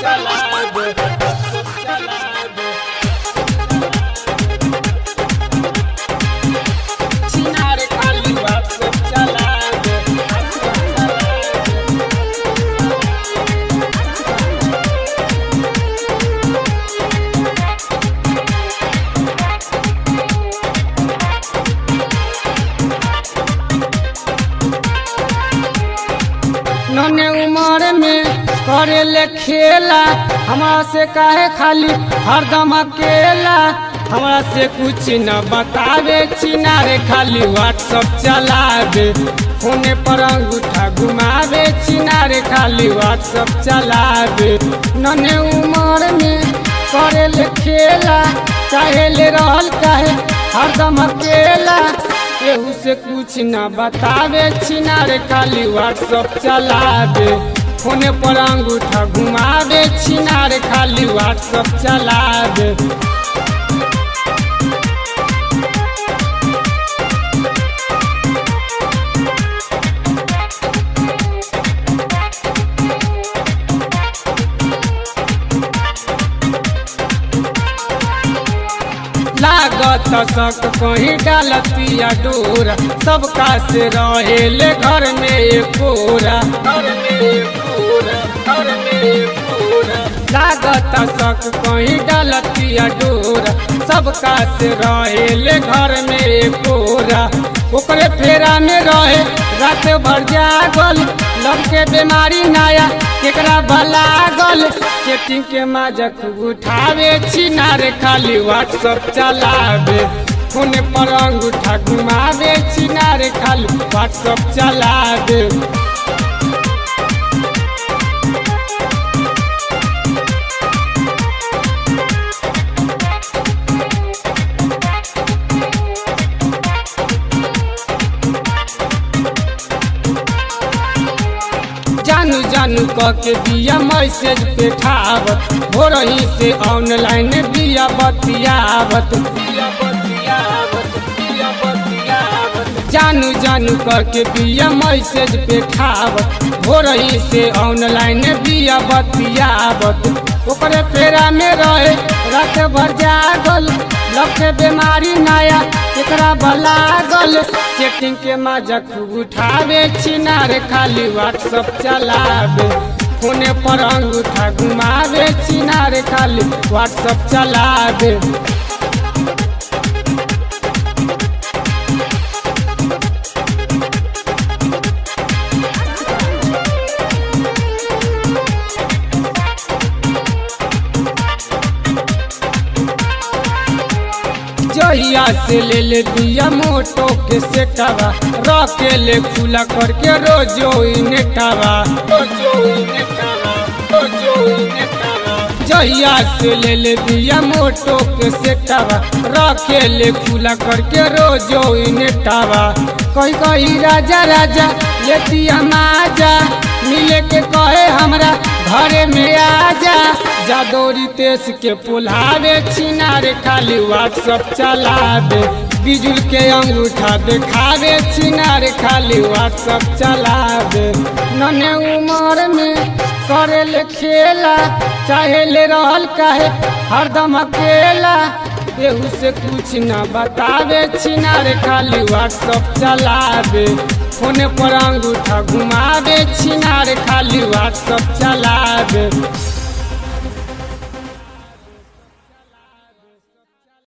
नन्हे उम्र में करे ले खेला, हमरा से काहे खाली हरदम अकेला। हमरा से कुछ न बतावे, चिनारे खाली व्हाट्सअप चलावे, फोने पर अंगूठा घुमावे, चिनारे खाली व्हाट्सअप चलावे। नन्हे उम्र में करे ले खेला, चाहे ले रहल काहे हरदम अकेला। केहू से कुछ न बतावे, चिनारे खाली व्हाट्सअप चलावे, फोने पर अंगूठा घुमावे, चिनारे खाली व्हाट्सअप चलावे। लागत शक कहीं डालतिया डोरा, सबका से रहेले घर में एकोरा। लागत शक कहीं डालतिया डोरा, सबका से रहेले घर में एकोरा। ओकरे फेरा में रहे रात भर जागल, लब के बीमारी नया केकरा भलागल। चैटिंग के मजा खूब उठावे, चिनारे खाली व्हाट्सअप चलावे, फोने पर अंगूठा घुमावे, चिनारे खाली व्हाट्सअप चलावे। जानू जानू कह के दिया मैसेज पे ठावत, हो रही से ऑनलाइन दिया बतियावत। जानू जानू कह के दिया मैसेज पे ठावत, हो रही से ऑनलाइन दिया बतियावत। ओकरे फेरा में रहे रात भर जागल, लब के बीमारी नया केकरा भलागल। चैटिंग के मजा खूब उठावे, चिनारे खाली व्हाट्सअप चलावे, फोने पर अंगूठा घुमावे, चिनारे खाली व्हाट्सअप चलावे। जहिया से ले ले दिया मोटो के सेटावा, रखे ले खुला करके रोजो नेटावा। जहिया से ले ले दिया मोटो के सेटावा, रखे ले खुला करके रोजो नेटावा। कही कही राजा राजा ले दिया माजा, मिले के कहे हमरा घरे में आजा। जादोरी तेज के पुलावे, चिनारे खाली व्हाट्सअप चलावे, बिजुल के अंगूठा दिखावे, चिनारे खाली व्हाट्सअप चलावे। नन्हे उम्र में करे ले खेला, चाहे ले रहल काहे हरदम अकेला। केहू से कुछ न बतावे, चिनारे खाली व्हाट्सअप चलावे, फोने पर अंगूठा घुमावे, चिनारे खाली व्हाट्सअप चलावे।